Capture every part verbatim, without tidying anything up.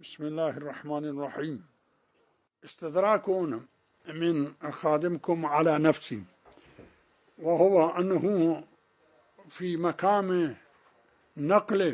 بسم الله الرحمن الرحيم. استدراك من خادمكم على نفسي، وهو أنه في مقام نقل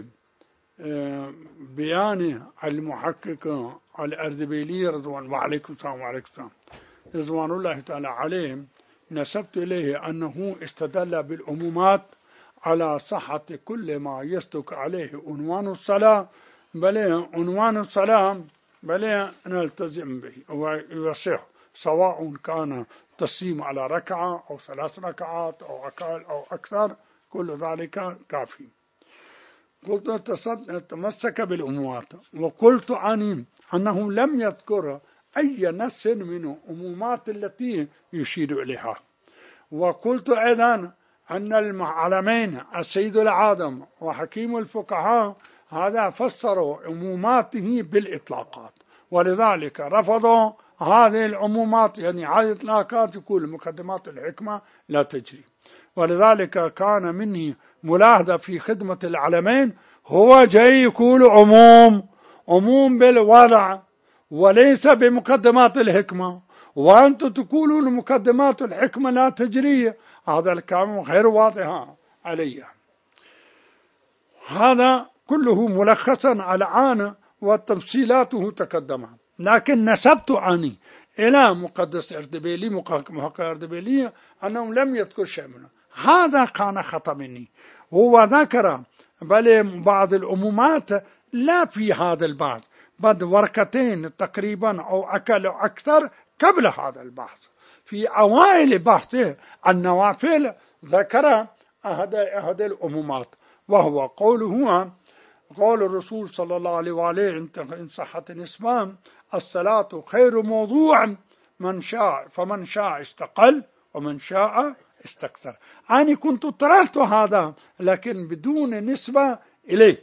بيان المحقق الأردبيلي رضوان وعليكم السلام وعليكم السلام رضوان الله تعالى عليه، نسبت إليه أنه استدل بالعمومات على صحة كل ما يصدق عليه عنوان الصلاة، بل عنوان الصلاة بل نلتزم به ويصح، سواء كان تسليم على ركعة أو ثلاث ركعات أو أقل أو أكثر، كل ذلك كافي. قلت تمسك بالعمومات، وقلت عني أنه لم يذكر أي نص من العمومات التي يشير إليها. وقلت أيضا أن المعلمين السيد العادم وحكيم الفقهاء هذا فسروا عموماته بالإطلاقات، ولذلك رفضوا هذه العمومات، يعني هذه الإطلاقات يقول مقدمات الحكمة لا تجري. ولذلك كان مني ملاحظة في خدمة العلمين، هو جاي يقول عموم عموم بالوضع وليس بمقدمات الحكمة، وأنتم تقولون مقدمات الحكمة لا تجري. هذا الكلام غير واضح علي. هذا كله ملخصا على عانى وتفصيلاته تقدمها، لكن نسبت عني إلى مقدس أردبيلي محقق أردبيلي أنه لم يذكر شيء منه. هذا كان خطأ مني. هو ذكر بل بعض العمومات لا في هذا البحث، بعد ورقتين تقريبا أو أقل أو أكثر قبل هذا البحث. في أوائل بحثه النوافل ذكر أحد العمومات، وهو قوله قول الرسول صلى الله عليه وآله إن صحت الإسلام الصلاة خير موضوع من شاء فمن شاء استقل ومن شاء استكثر. أنا كنت طرحت هذا لكن بدون نسبة إليه،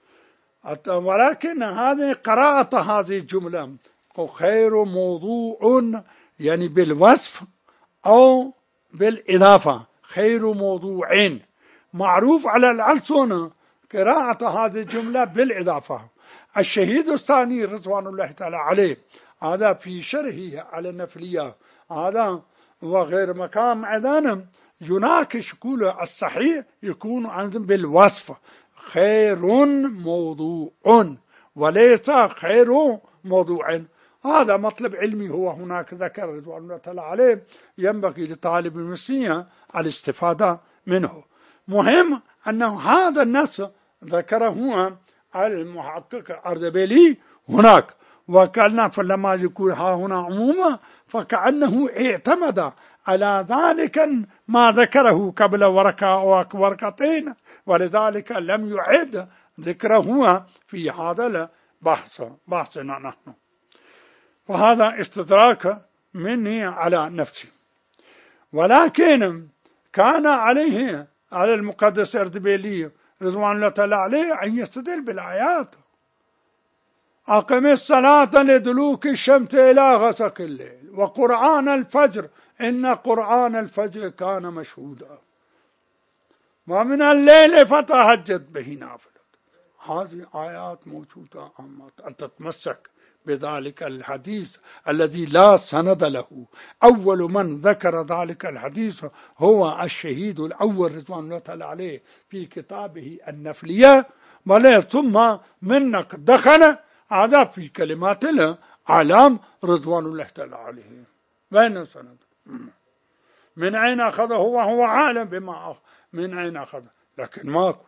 ولكن هذه قراءة هذه الجملة خير موضوع يعني بالوصف أو بالإضافة، خير موضوعين معروف على الألسنة قراءة هذه الجملة بالإضافة. الشهيد الثاني رضوان الله تعالى عليه هذا في شرحه على النفلية هذا وغير مقام أيضا يناقش كل الصحيح يكون عندهم بالوصف خير موضوع وليس خير موضوع. هذا مطلب علمي هو هناك ذكر رضوان الله تعالى عليه، ينبغي لطالب المسيح الاستفادة منه. مهم أنه هذا النص ذكره المحقق أردبيلي هناك، وكأنه فلما يقول ها هنا عموما فكأنه اعتمد على ذلك ما ذكره قبل ورقة أو ورقتين، ولذلك لم يعد ذكره في هذا البحث بحثنا نحن. وهذا استدراك مني على نفسي، ولكن كان عليه على المقدس أردبيلي رضوان الله تعالى عليه أن يستدل بالآيات. أقم الصلاة لدلوك الشمس إلى غسق الليل وقرآن الفجر إن قرآن الفجر كان مشهودا ومن الليل فتهجد به نافلة. هذه آيات موجودة، أن تتمسك بذلك الحديث الذي لا سند له. أول من ذكر ذلك الحديث هو الشهيد الأول رضوان الله تعالى عليه في كتابه النفلية، ثم منك دخل هذا في كلمات العلام رضوان الله تعالى عليه. وين سند؟ من أين أخذه؟ هو هو عالم بما من أين أخذه، لكن ماكو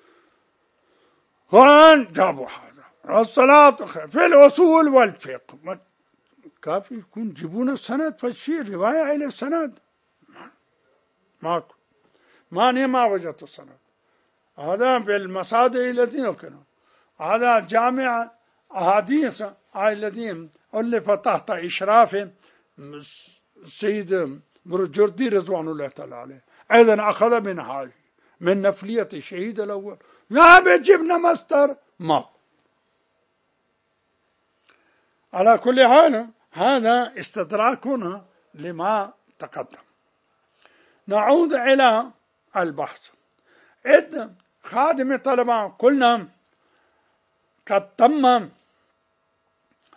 قرآن جابوا هذا. الصلاة في الأصول والفقه كافي يكون جيبون السند فالشيء رواية إلى السند ماكو، ماني ما وجدت السند. هذا بالمصادر الذين كانوا هذا جامع أحاديث الذين ألف تحت إشراف السيد برجردي رضوان الله تعالى عليه، أيضا أخذ من هذه من نفلية الشهيد الأول. يا بجبنا مستر ماكو. على كل حال هذا استدراكنا لما تقدم. نعود إلى البحث. إذ خادم الطلبة قلنا قد تم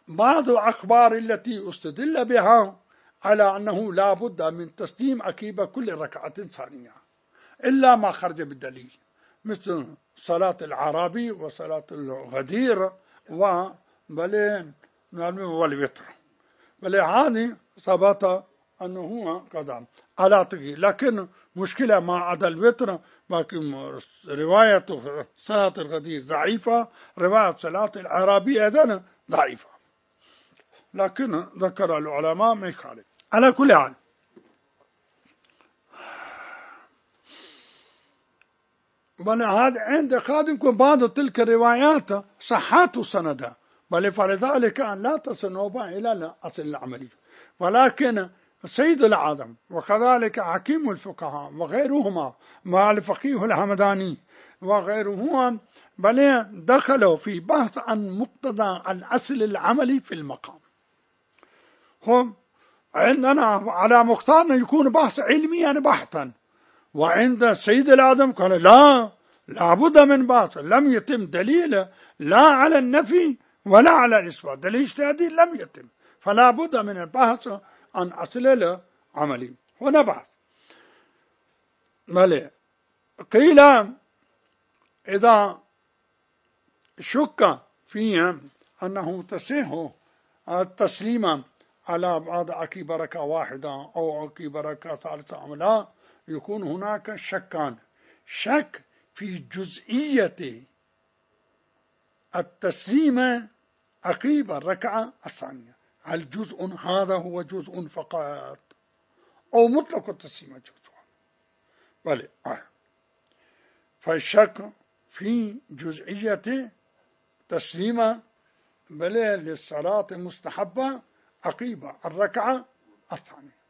بعض الأخبار التي استدل بها على أنه لا بد من تسليم عقيب كل ركعة ثانية إلا ما خرج بالدليل، مثل صلاة العربي وصلاة الغدير وبل والوتر، بل هذه ثبت أنه قدام على تقي. لكن مشكلة ما عدا الوتر، لكن رواية صلاة الغدير ضعيفة، رواية صلاة العربي أيضا ضعيفة، لكن ذكر العلماء ما يخالف. على كل حال بل هذا عند خادمكم بعض تلك الروايات صحات سندها، بل فلذلك أن لا تصنوبها إلى الأصل العملي. ولكن سيد العالم وكذلك حكيم الفقهاء وغيرهما مع الفقيه الحمداني وغيرهما بل دخلوا في بحث عن مقتضى الأصل العملي في المقام. هم عندنا على مختارنا يكون بحث علميا بحثا، وعند سيد العالم قال لا لابد من بحث، لم يتم دليل لا على النفي ولا على الإثبات، دليل اجتهادي لم يتم، فلا بد من البحث عن أصل العملي. هنا بحث ملي قيل إذا شك فيه أنه تصح التسليم على بعض عقيب ركعة واحدة أو عقيب ركعة ثالثة أم لا، يكون هناك شكان: شك في جزئية التسليم عقيب الركعة الثانية، هل جزء هذا هو جزء فقط أو مطلق التسليم جزء؟ بلى آه. فالشك في جزئية تسليم بلى للصلاة المستحبة عقيب الركعة الثانية.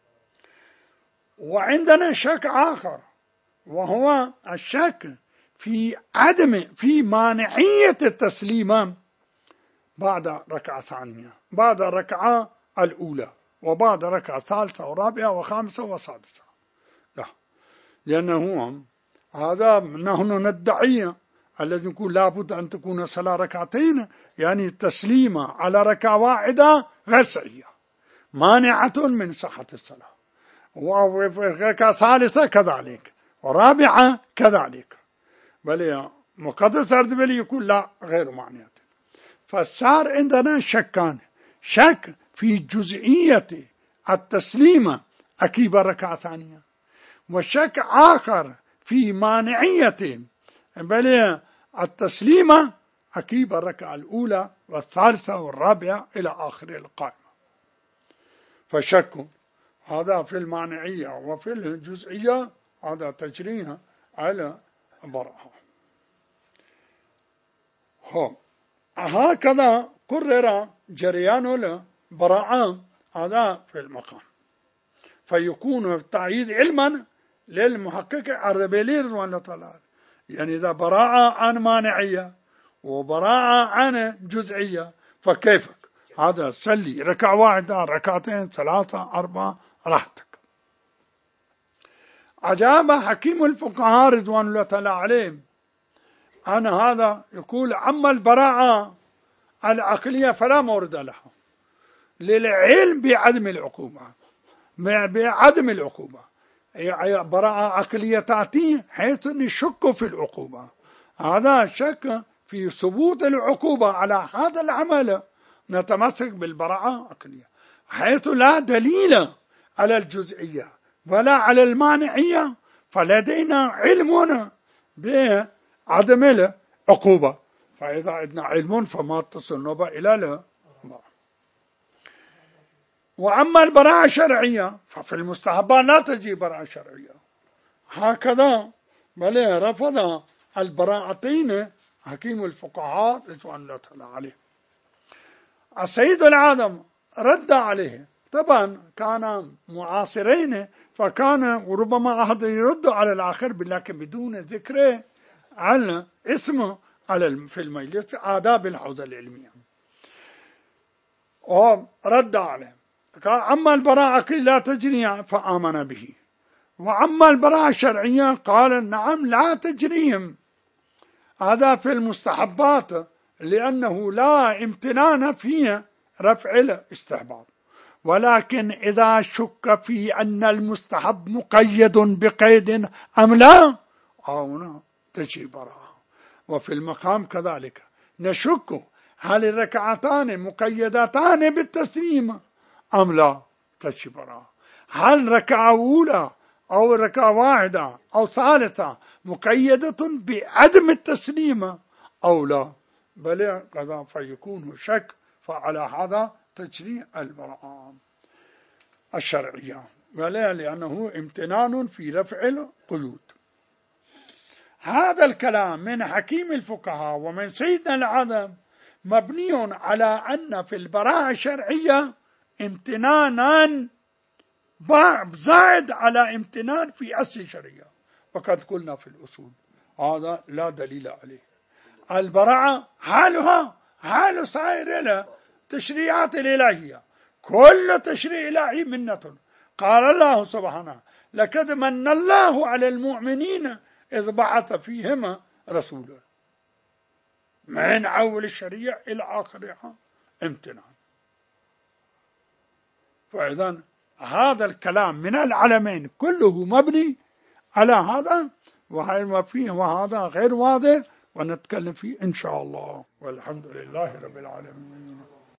وعندنا شك آخر وهو الشك في عدم في مانعية التسليم بعد ركعة ثانية، بعد الركعة الأولى وبعد ركعة ثالثة ورابعة وخامسة وسادسة، لا، لأنه هذا نحن ندعي الذي نقول لابد أن تكون صلاة ركعتين، يعني التسليم على ركعة واحدة غير صحيحة مانعة من صحة الصلاة، وركعة ثالثة كذلك ورابعة كذلك، بل مقدس أردبيل يقول لا غير معنية. فصار عندنا شكان: شك في جزئية التسليم عقيب الركعة الثانية، وشك آخر في مانعية بل التسليم عقيب الركعة الأولى والثالثة والرابعة إلى آخر القائمة. فشك هذا في المانعية وفي الجزئية هذا تجريها على براءة. هكذا قرر جريان البراءة هذا في المقام، فيكون التعييد علما للمحقق أردبيلي رضوان الله تعالى، يعني إذا براءة عن مانعية وبراءة عن جزئية فكيف هذا سلي ركعة واحدة ركعتين ثلاثة أربعة راحتك. أجاب حكيم الفقهاء رضوان الله تعالى عليهم عن هذا، يقول: أما البراءة العقلية فلا مورد لها للعلم بعدم العقوبة، بعدم العقوبة براءة عقلية تأتي حيث نشك في العقوبة، هذا شك في ثبوت العقوبة على هذا العمل نتمسك بالبراءة العقلية، حيث لا دليل على الجزئية ولا على المانعية فلدينا علم بعدم العقوبة، فإذا عندنا علم فما تصل نوبة إلى البراءة. وأما البراءة الشرعية ففي المستحبات لا تجي براءة شرعية، هكذا بل رفض البراءتين حكيم الفقهاء رضوان الله تعالى عليه. السيد العالم رد عليه، طبعا كان معاصرين فكان وربما أحد يرد على الآخر لكن بدون ذكر على اسمه على في المجلس آداب الحوزة العلمية، ورد عليه قال: أما البراءة لا تجري فآمن به، وأما البراءة الشرعية قال: نعم لا تجريهم، هذا في المستحبات لأنه لا امتنان في رفع الاستحباب. ولكن إذا شك في أن المستحب مقيد بقيد أم لا، هنا تجي براءة. وفي المقام كذلك نشك هل الركعتان مقيدتان بالتسليم أم لا، تجي براءة. هل ركعة أولى أو ركعة واحدة أو ثالثة مقيدة بعدم التسليم أو لا، بل كذا فيكون شك، فعلى هذا تجري البراءة الشرعية، ولا لأنه امتنان في رفع القيود. هذا الكلام من حكيم الفقهاء ومن سيدنا العظم مبني على أن في البراءة الشرعية امتنانا زائد على امتنان في أصل الشرعية، وقد قلنا في الأصول هذا لا دليل عليه. البراءة حالها حال سائر التشريعات الإلهية، كل تشريع إلهي منة. قال الله سبحانه: لقد من الله على المؤمنين إذ بعث فيهم رسولا. من أول الشريعة إلى آخرها امتنان. فإذا هذا الكلام من العلمين كله مبني على هذا، وهذا غير واضح ونتكلم فيه إن شاء الله. والحمد لله رب العالمين.